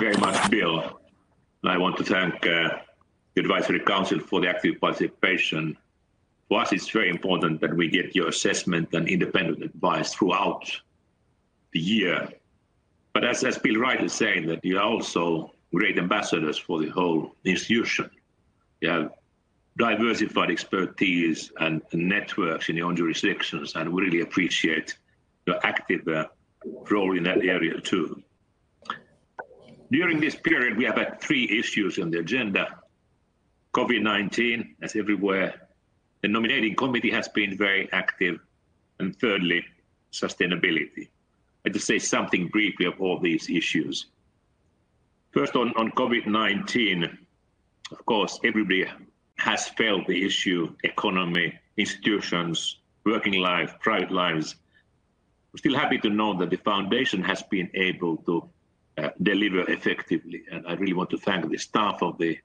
very much, Bill. And I want to thank the Advisory Council for the active participation. For us, it's very important that we get your assessment and independent advice throughout the year. But as Bill rightly saying, that you are also great ambassadors for the whole institution. You have diversified expertise and networks in your own jurisdictions, and we really appreciate your active role in that area too. During this period, we have had 3 issues on the agenda. COVID-19, as everywhere. The nominating committee has been very active. And thirdly, sustainability. I'd just say something briefly of all these issues. First on COVID-19, of course, everybody has felt the issue, economy, institutions, working life, private lives. We're still happy to know that the foundation has been able to deliver effectively. And I really want to thank the staff of the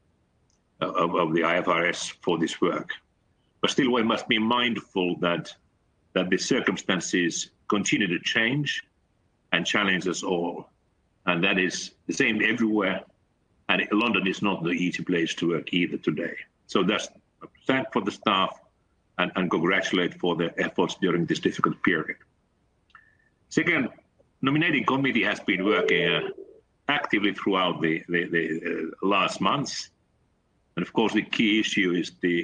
IFRS for this work. But still, we must be mindful that the circumstances continue to change and challenge us all. And that is the same everywhere. And London is not the easy place to work either today. So that's thank for the staff and congratulate for their efforts during this difficult period. Second, nominating committee has been working actively throughout the last months. And of course, the key issue is the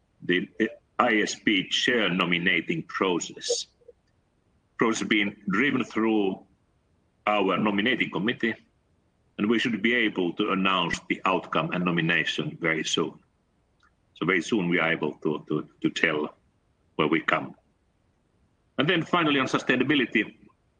ISP chair nominating process. Process being driven through our nominating committee, and we should be able to announce the outcome and nomination very soon. So very soon we are able to tell where we come. And then finally on sustainability,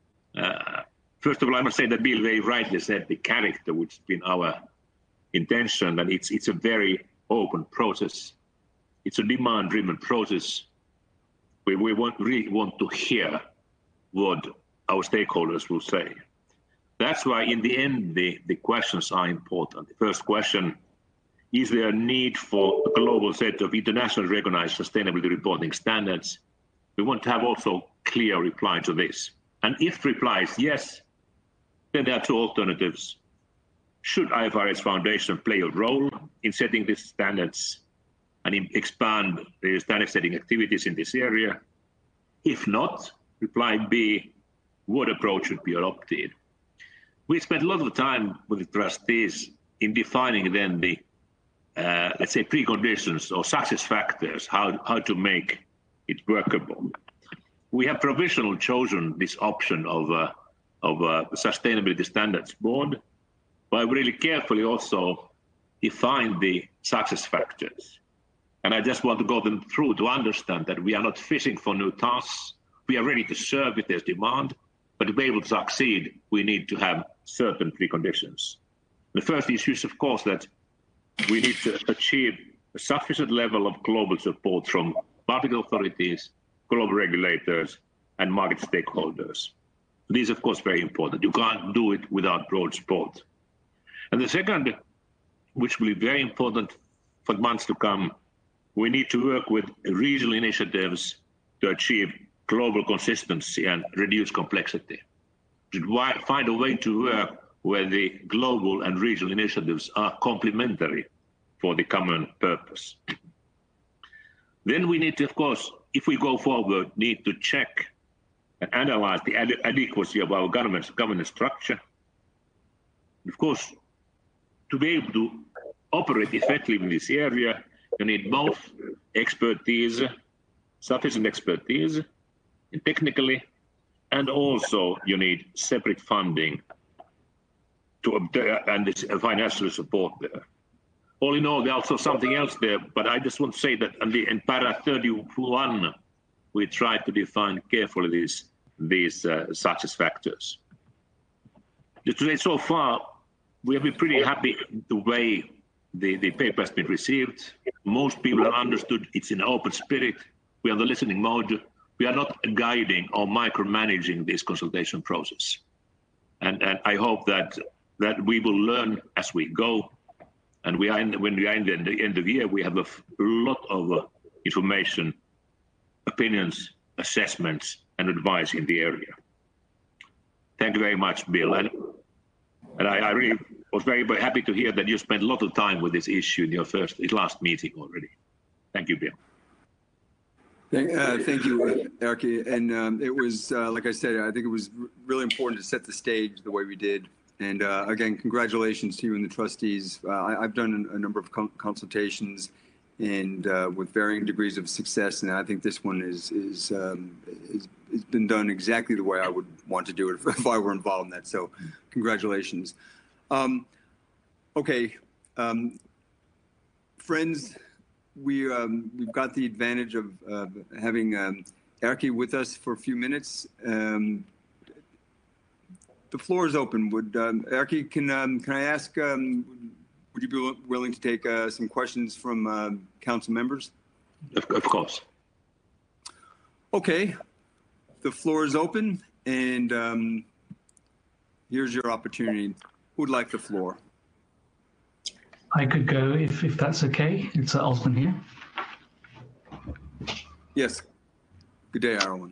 first of all, I must say that Bill very rightly said the character, which has been our intention, that it's a very open process. It's a demand-driven process. We really want to hear what our stakeholders will say. That's why in the end, the questions are important. The first question, is there a need for a global set of internationally recognized sustainability reporting standards? We want to have also clear reply to this. And if reply is yes, then there are 2 alternatives. Should IFRS Foundation play a role in setting these standards and expand the standard setting activities in this area? If not, reply B, what approach should be adopted? We spent a lot of time with the trustees in defining then the, let's say, preconditions or success factors, how to make it workable. We have provisionally chosen this option of a sustainability standards board, but we really carefully also define the success factors. And I just want to go them through to understand that we are not fishing for new tasks. We are ready to serve if there's demand, but to be able to succeed, we need to have certain preconditions. The first issue is, of course, that we need to achieve a sufficient level of global support from public authorities, global regulators, and market stakeholders. These, of course, very important. You can't do it without broad support. And the second, which will be very important for months to come, we need to work with regional initiatives to achieve global consistency and reduce complexity. We should find a way to work where the global and regional initiatives are complementary for the common purpose. Then we need to, of course, if we go forward, need to check and analyze the adequacy of our governance structure. Of course, to be able to operate effectively in this area, you need both expertise, sufficient expertise, technically, and also you need separate funding to and this financial support there. All in all, there's also something else there, but I just want to say that in para 31, we tried to define carefully these success factors. Today, so far, we have been pretty happy the way the paper has been received. Most people have understood it's in open spirit. We are in the listening mode. We are not guiding or micromanaging this consultation process. And I hope that we will learn as we go. And when we are in the end of the year, we have a lot of information, opinions, assessments, and advice in the area. Thank you very much, Bill. And I really was very happy to hear that you spent a lot of time with this issue in your last meeting already. Thank you, Bill. Thank you, Erkki. And it was, like I said, I think it was really important to set the stage the way we did. And again, congratulations to you and the trustees. I've done a number of consultations and with varying degrees of success, and I think this one is been done exactly the way I would want to do it if I were involved in that. So, congratulations. Okay, friends, we've got the advantage of having Erkki with us for a few minutes. The floor is open. Would Erkki, can I ask? Would you be willing to take some questions from council members? Of course. Okay, the floor is open, and here's your opportunity. Who would like the floor? I could go if that's okay. It's Osman here. Yes. Good day, Erwin.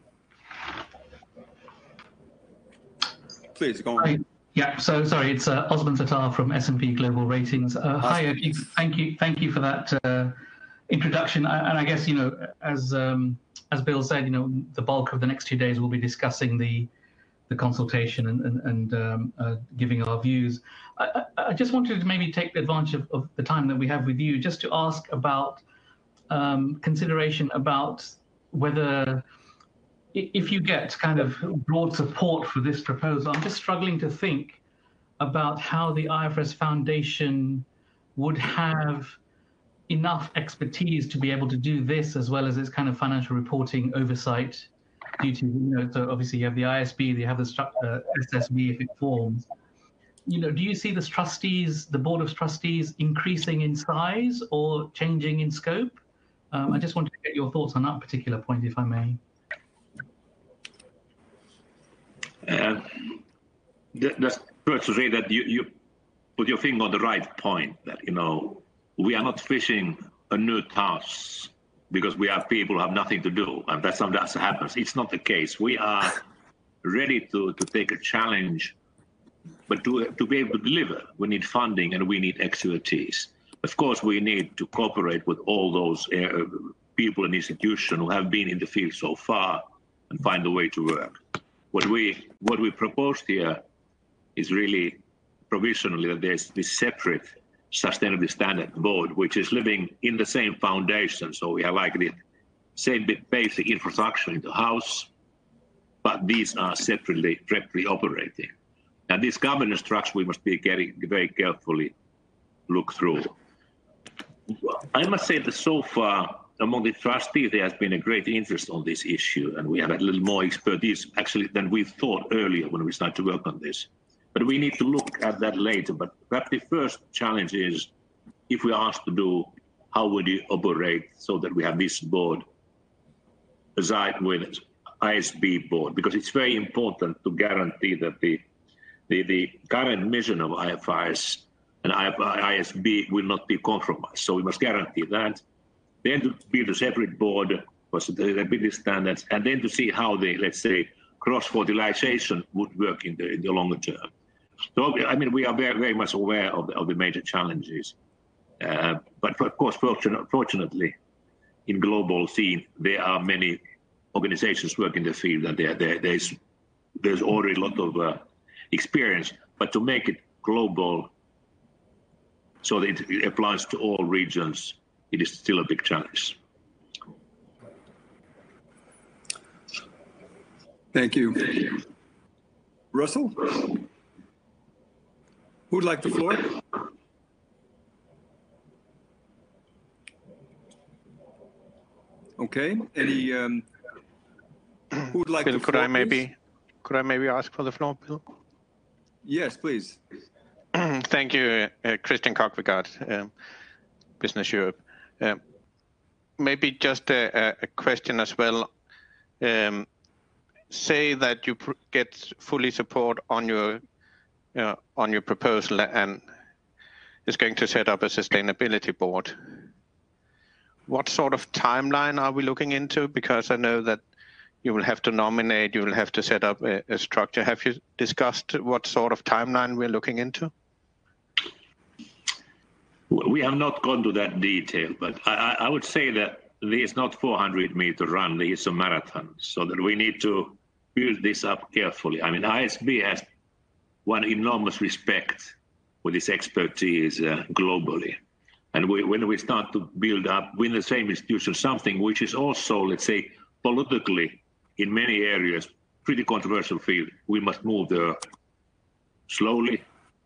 Please go on. Hi. Yeah. So sorry, it's Osman Sattar from S&P Global Ratings. Hi, Erkki. Thank you for that introduction. And I guess as Bill said, the bulk of the next 2 days we'll be discussing the consultation and giving our views. I just wanted to maybe take advantage of the time that we have with you just to ask about consideration about whether, if you get kind of broad support for this proposal, I'm just struggling to think about how the IFRS Foundation would have enough expertise to be able to do this as well as its kind of financial reporting oversight due to, so obviously you have the ISB, you have the SSB if it forms. Do you see the Board of Trustees increasing in size or changing in scope? I just wanted to get your thoughts on that particular point, if I may. Just first to say that you put your finger on the right point, that we are not fishing a new task because we have people who have nothing to do, and that sometimes happens. It's not the case. We are ready to take a challenge, but to be able to deliver, we need funding and we need expertise. Of course, we need to cooperate with all those people and institutions who have been in the field so far and find a way to work. What we proposed here is really provisionally that there's this separate sustainability standard board, which is living in the same foundation. So we have like the same basic infrastructure in the house, but these are separately operating. And this governance structure we must be very carefully look through. I must say that so far, among the trustees, there has been a great interest on this issue, and we have a little more expertise actually than we thought earlier when we started to work on this. But we need to look at that later. But perhaps the first challenge is, if we are asked to do, how would you operate so that we have this board aside with ISB board? Because it's very important to guarantee that the current mission of IFRS and ISB will not be compromised. So we must guarantee that. Then to build a separate board for sustainability standards, and then to see how the, let's say, cross-fertilization would work in the longer term. So, I mean, we are very, very much aware of the major challenges. But of course, fortunately, in global scene, there are many organizations working in the field, and there's already a lot of experience. But to make it global, so that it applies to all regions, it is still a big challenge. Thank you. Russell? Who would like the floor? Okay. Any? Who would like Bill, the floor? Could I maybe ask for the floor, Bill? Yes, please. Thank you, Christian Kochvigard, Business Europe. Maybe just a question as well. Say that you get fully support on your proposal and is going to set up a sustainability board. What sort of timeline are we looking into? Because I know that you will have to nominate, you will have to set up a structure. Have you discussed what sort of timeline we're looking into? We have not gone to that detail, but I would say that there is not 400-meter run, there is a marathon, so that we need to build this up carefully. I mean, ISB has one enormous respect with its expertise globally. And when we start to build up within the same institution something which is also, let's say, politically, in many areas, pretty controversial field, we must move there slowly,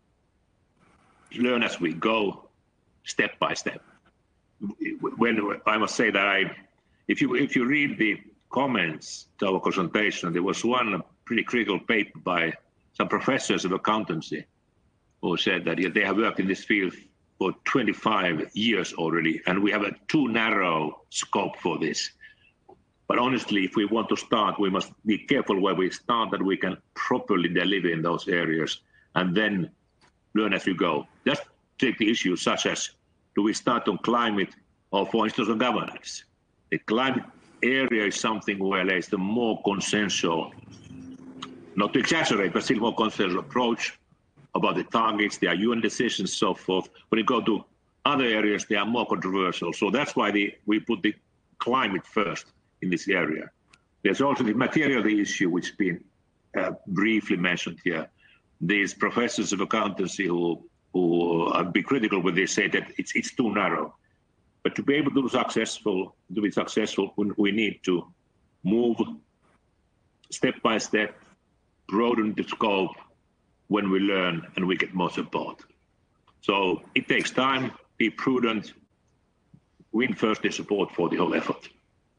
learn as we go, step by step. When I must say that if you read the comments to our consultation, there was one pretty critical paper by some professors of accountancy who said that they have worked in this field for 25 years already, and we have a too narrow scope for this. But honestly, if we want to start, we must be careful where we start, that we can properly deliver in those areas, and then learn as we go. Just take the issues such as, do we start on climate or, for instance, on governance? The climate area is something where there is the more consensual, not to exaggerate, but still more consensual approach about the targets, there are UN decisions, so forth. When you go to other areas, they are more controversial. So that's why we put the climate first in this area. There's also the materiality issue, which has been briefly mentioned here. These professors of accountancy who have been critical with this say that it's too narrow. But to be able to be successful, we need to move step by step, broaden the scope when we learn and we get more support. So it takes time, be prudent, win first the support for the whole effort.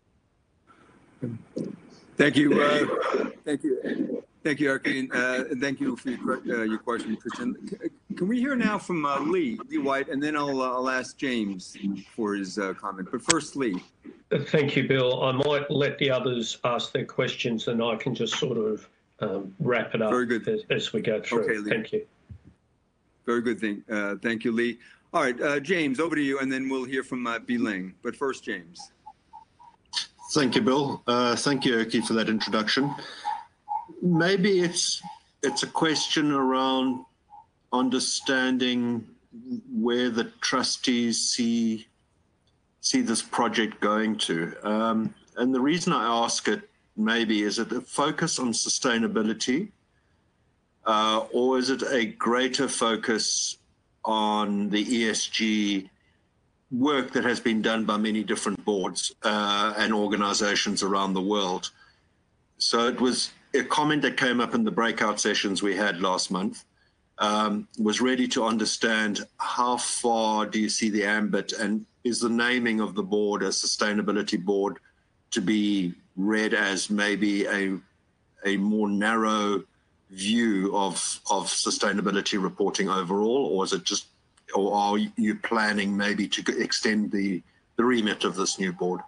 Thank you. Thank you. Thank you, Erkki, and thank you for your question, Christian. Can we hear now from Lee White, and then I'll ask James for his comment. But first, Lee. Thank you, Bill. I might let the others ask their questions, and I can just sort of wrap it up. Very good. As we go through. Okay, Lee. Thank you. Very good thing. Thank you, Lee. All right, James, over to you, and then we'll hear from Bi-Ling. But first, James. Thank you, Bill. Thank you, Erkki, for that introduction. Maybe it's a question around understanding where the trustees see this project going to. And the reason I ask it maybe is it a focus on sustainability, or is it a greater focus on the ESG work that has been done by many different boards and organizations around the world? So it was a comment that came up in the breakout sessions we had last month, was ready to understand how far do you see the ambit, and is the naming of the board a sustainability board to be read as maybe a more narrow view of sustainability reporting overall, or is it just, or are you planning maybe to extend the remit of this new board?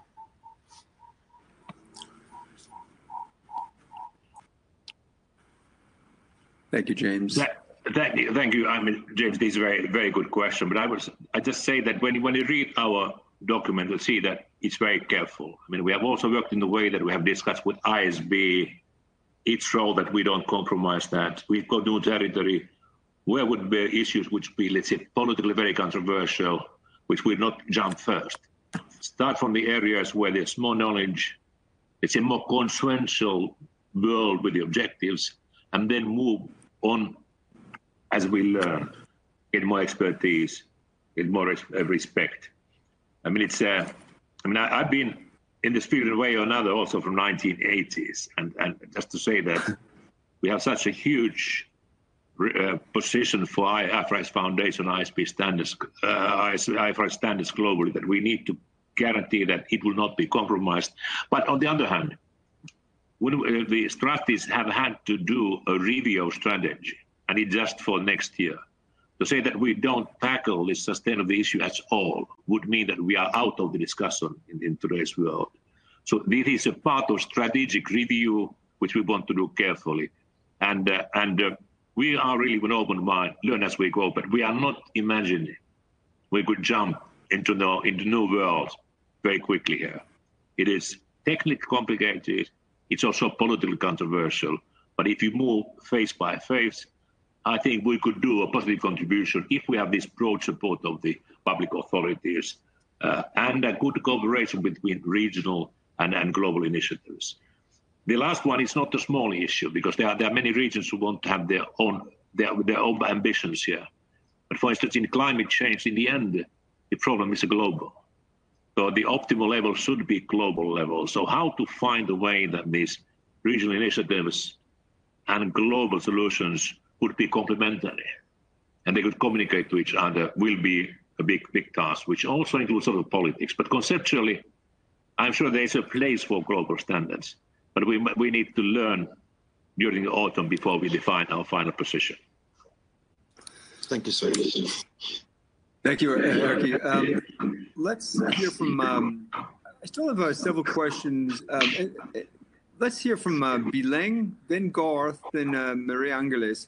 Thank you, James. Thank you. I mean, James, this is a very, very good question. But I just say that when you read our document, you'll see that it's very careful. I mean, we have also worked in the way that we have discussed with ISB, its role that we don't compromise that. We've got new territory. Where would be issues which be, let's say, politically very controversial, which will not jump first. Start from the areas where there's more knowledge, it's a more consensual world with the objectives, and then move on as we learn, get more expertise, get more respect. I mean, I've been in this field in a way or another also from 1980s, and just to say that we have such a huge position for IFRS Foundation, ISB standards, IFRS standards globally, that we need to guarantee that it will not be compromised. But on the other hand, when the trustees have had to do a review of strategy, and it's just for next year, to say that we don't tackle this sustainability issue at all would mean that we are out of the discussion in today's world. So this is a part of strategic review, which we want to do carefully. And we are really with an open mind, learn as we go, but we are not imagining we could jump into new worlds very quickly here. It is technically complicated. It's also politically controversial. But if you move phase by phase, I think we could do a positive contribution if we have this broad support of the public authorities and a good cooperation between regional and global initiatives. The last one is not a small issue because there are many regions who want to have their own ambitions here. But for instance, in climate change, in the end, the problem is global. So the optimal level should be global level. So how to find a way that these regional initiatives and global solutions would be complementary and they could communicate to each other will be a big task, which also includes sort of politics. But conceptually, I'm sure there's a place for global standards, but we need to learn during the autumn before we define our final position. Thank you so much. Thank you, Erkki. Let's hear from, I still have several questions. Let's hear from Bileng, then Garth, then Maria Angeles.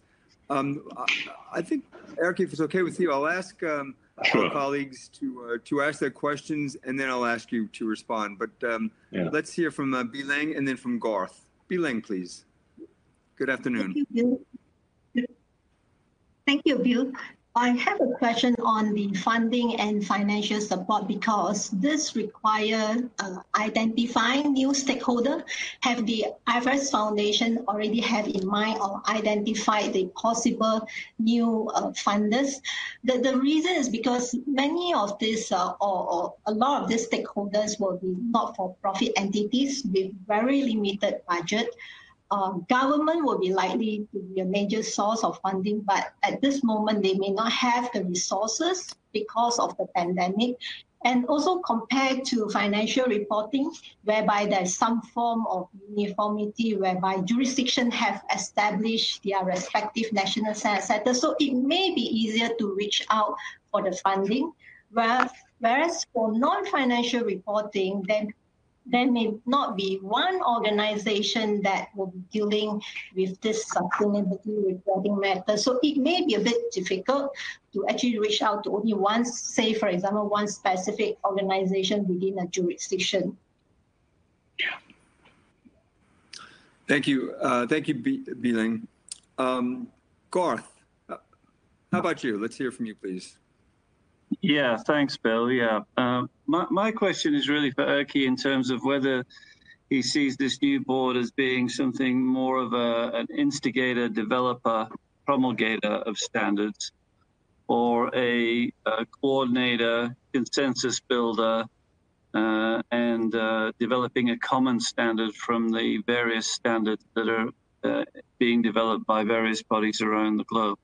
I think, Erkki, if it's okay with you, I'll ask our colleagues to ask their questions, and then I'll ask you to respond. But let's hear from Bileng and then from Garth. Bileng, please. Good afternoon. Thank you, Bill. Thank you, Bill. I have a question on the funding and financial support because this requires identifying new stakeholders. Have the IFRS Foundation already have in mind or identified the possible new funders? The reason is because many of these or a lot of these stakeholders will be not-for-profit entities with very limited budget. Government will be likely to be a major source of funding, but at this moment, they may not have the resources because of the pandemic. And also compared to financial reporting, whereby there's some form of uniformity, whereby jurisdictions have established their respective national centers. So it may be easier to reach out for the funding, whereas for non-financial reporting, then there may not be one organization that will be dealing with this sustainability reporting matter. So it may be a bit difficult to actually reach out to only one, say, for example, one specific organization within a jurisdiction. Thank you. Thank you, Bileng. Garth, how about you? Let's hear from you, please. Yeah, thanks, Bill. Yeah, my question is really for Erkki in terms of whether he sees this new board as being something more of an instigator, developer, promulgator of standards, or a coordinator, consensus builder, and developing a common standard from the various standards that are being developed by various bodies around the globe.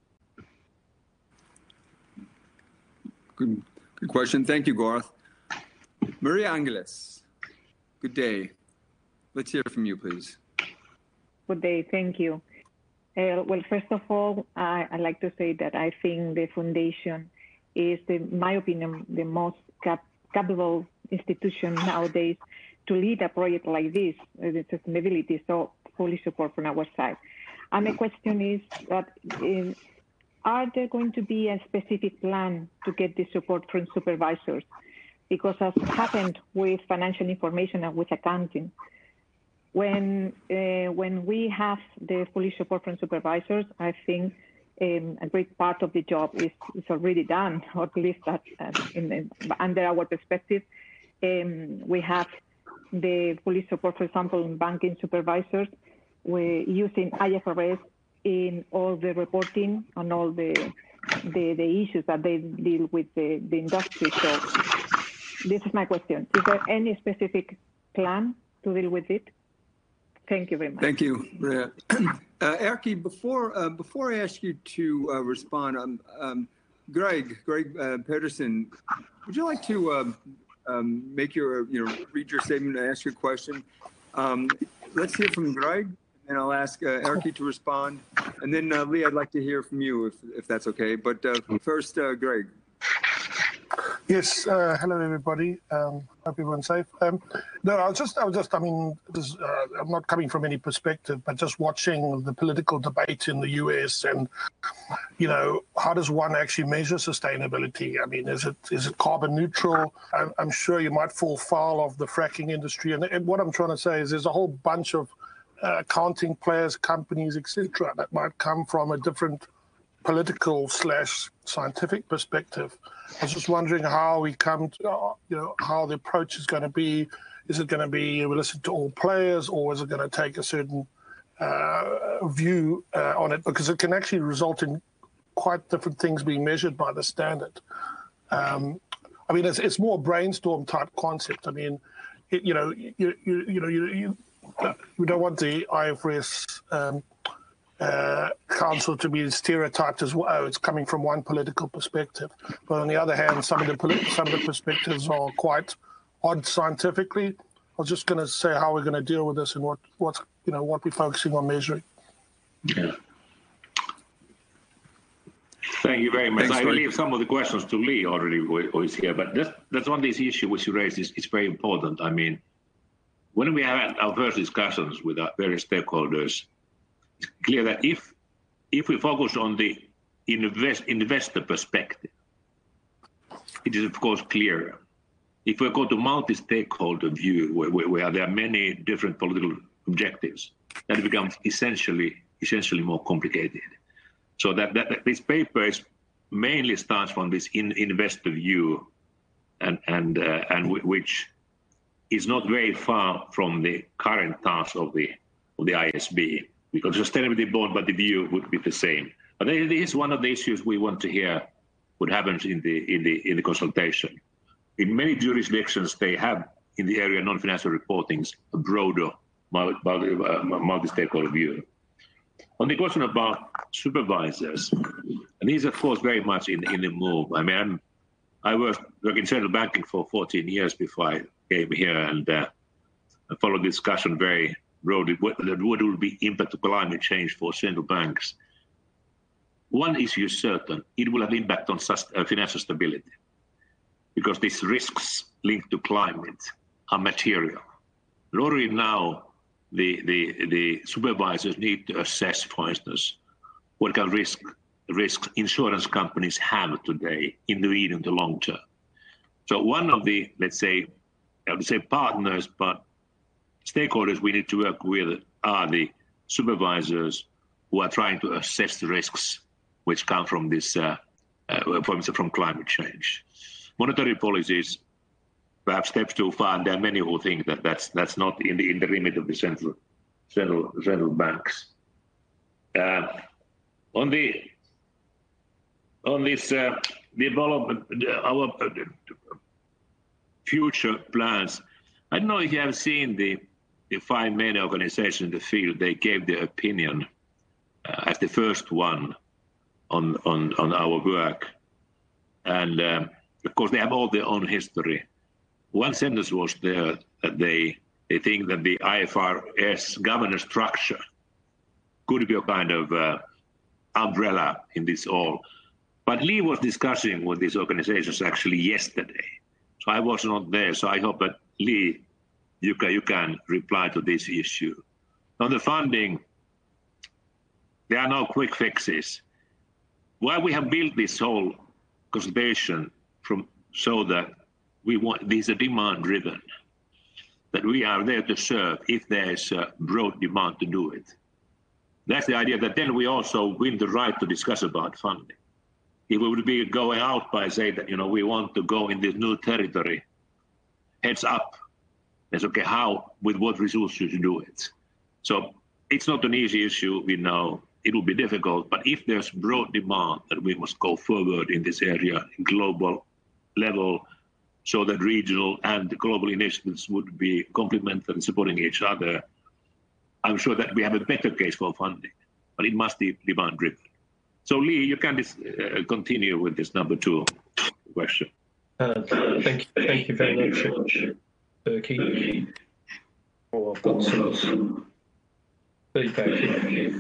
Good question. Thank you, Garth. Maria Angeles, good day. Let's hear from you, please. Good day. Thank you. Well, first of all, I'd like to say that I think the foundation is, in my opinion, the most capable institution nowadays to lead a project like this, the sustainability. So fully support from our side. And my question is that are there going to be a specific plan to get the support from supervisors? Because as happened with financial information and with accounting, when we have the fully support from supervisors, I think a great part of the job is already done, or at least that under our perspective. We have the fully support, for example, in banking supervisors. We're using IFRS in all the reporting on all the issues that they deal with the industry. So this is my question. Is there any specific plan to deal with it? Thank you very much. Thank you, Maria. Erkki, before I ask you to respond, Greg Pedersen, would you like to make read your statement and ask your question? Let's hear from Greg. And I'll ask Erkki to respond. And then, Lee, I'd like to hear from you, if that's okay. But first, Greg. Yes. Hello, everybody. Hope everyone's safe. No, I mean, I'm not coming from any perspective, but just watching the political debate in the US and, how does one actually measure sustainability? I mean, is it carbon neutral? I'm sure you might fall foul of the fracking industry. And what I'm trying to say is there's a whole bunch of accounting players, companies, etc., that might come from a different political/scientific perspective. I was just wondering how we come to, how the approach is going to be. Is it going to be we listen to all players, or is it going to take a certain view on it? Because it can actually result in quite different things being measured by the standard. I mean, it's more a brainstorm type concept. I mean, you don't want the IFRS council to be stereotyped as well. Oh, it's coming from one political perspective. But on the other hand, some of the perspectives are quite odd scientifically. I was just going to say how we're going to deal with this and what we're focusing on measuring. Yeah. Thank you very much. Thanks, I will leave some of the questions to Lee already, who is here. But that's one of these issues which you raised is very important. I mean, when we had our first discussions with our various stakeholders, it's clear that if we focus on the investor perspective, it is of course clearer. If we go to multi-stakeholder view, where there are many different political objectives, that becomes essentially more complicated. So that this paper mainly starts from this investor view, and which is not very far from the current task of the ISB, because the sustainability board, but the view would be the same. But this is one of the issues we want to hear what happens in the consultation. In many jurisdictions, they have in the area of non-financial reportings a broader multi-stakeholder view. On the question about supervisors, and these, of course, very much in the move. I mean, I worked in central banking for 14 years before I came here, and I followed the discussion very broadly. What will be impact of climate change for central banks? One issue is certain: it will have impact on financial stability, because these risks linked to climate are material. And already now, the supervisors need to assess, for instance, what kind of risks insurance companies have today in the medium to long term. So one of the, I would say partners, but stakeholders we need to work with are the supervisors who are trying to assess the risks which come from this, from climate change. Monetary policies, perhaps steps too far, and there are many who think that that's not in the remit of the central banks. On this development, our future plans. I don't know if you have seen the 5 main organizations in the field. They gave their opinion as the first one on our work, and of course they have all their own history. One sentence was there that they think that the IFRS governance structure could be a kind of umbrella in this all. But Lee was discussing with these organizations actually yesterday. So I was not there. So I hope that Lee, you can reply to this issue. On the funding, there are no quick fixes. Why we have built this whole consultation so that these are demand driven, that we are there to serve if there is a broad demand to do it. That's the idea, that then we also win the right to discuss about funding. If we would be going out by saying that, we want to go in this new territory, heads up, it's okay, how, with what resources you do it. So it's not an easy issue, we know. It will be difficult, but if there's broad demand that we must go forward in this area, in global level, so that regional and global initiatives would be complementary and supporting each other, I'm sure that we have a better case for funding, but it must be demand-driven. So, Lee, you can continue with this number 2 question. Thank you very much, Erkki. Oh, I've got some feedback here.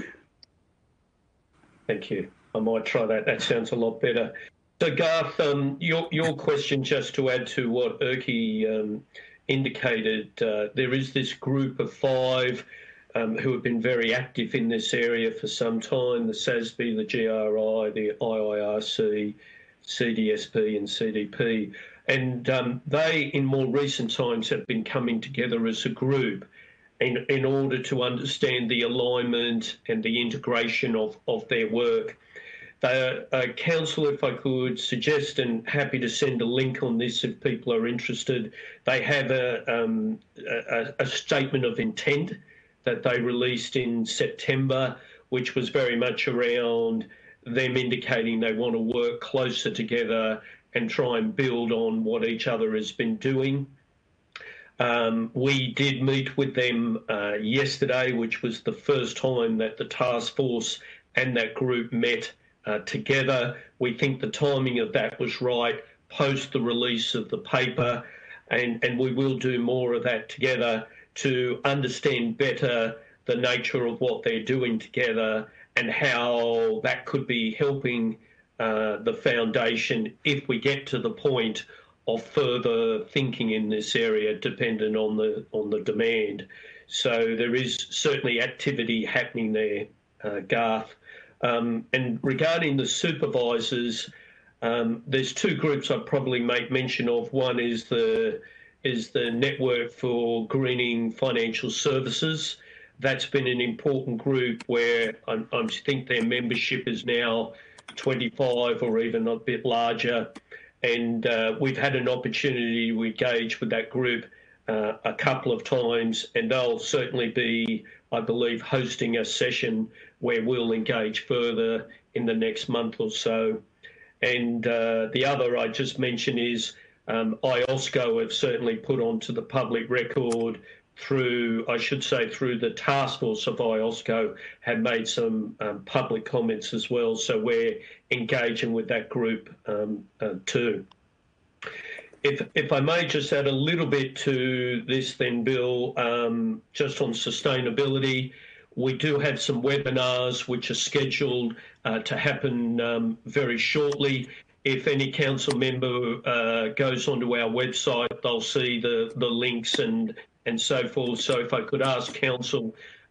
Thank you. I might try that. That sounds a lot better. So, Garth, your question, just to add to what Erkki indicated, there is this group of 5 who have been very active in this area for some time: the SASB, the GRI, the IIRC, CDSP and CDP. And they, in more recent times, have been coming together as a group in order to understand the alignment and the integration of their work. Council, if I could suggest, and happy to send a link on this if people are interested, they have a statement of intent that they released in September, which was very much around them indicating they want to work closer together and try and build on what each other has been doing. We did meet with them yesterday, which was the first time that the task force and that group met together. We think the timing of that was right post the release of the paper, and we will do more of that together to understand better the nature of what they're doing together and how that could be helping the foundation if we get to the point of further thinking in this area, dependent on the demand. So there is certainly activity happening there, Garth. And regarding the supervisors, there's two groups I'd probably make mention of. One is the Network for Greening Financial Services. That's been an important group where I think their membership is now 25 or even a bit larger. And we've had an opportunity to engage with that group a couple of times, and they'll certainly be, I believe, hosting a session where we'll engage further in the next month or so. And the other I just mentioned is IOSCO have certainly put onto the public record through the task force of IOSCO, have made some public comments as well. So we're engaging with that group too. If I may just add a little bit to this then, Bill, just on sustainability, we do have some webinars which are scheduled to happen very shortly. If any council member goes onto our website, they'll see the links and so forth. So if I could ask council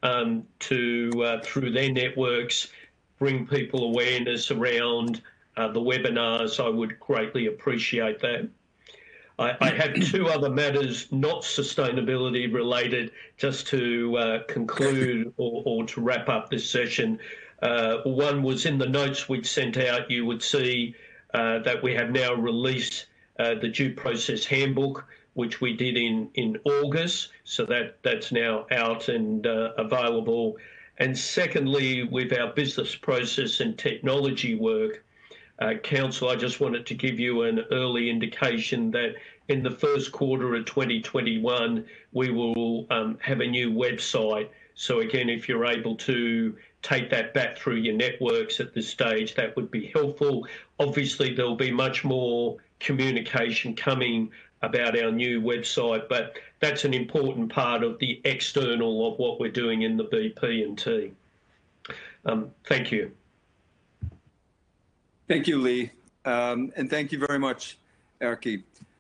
to, through their networks, bring people awareness around the webinars, I would greatly appreciate that. I have two other matters, not sustainability related, just to conclude or to wrap up this session. One was in the notes we'd sent out. You would see that we have now released the Due Process Handbook, which we did in August. So that's now out and available. And secondly, with our business process and technology work, Council, I just wanted to give you an early indication that in the first quarter of 2021, we will have a new website. So again, if you're able to take that back through your networks at this stage, that would be helpful. Obviously, there'll be much more communication coming about our new website, but that's an important part of the external of what we're doing in the BP&T. Thank you. Thank you, Lee. And thank you very much, Erkki.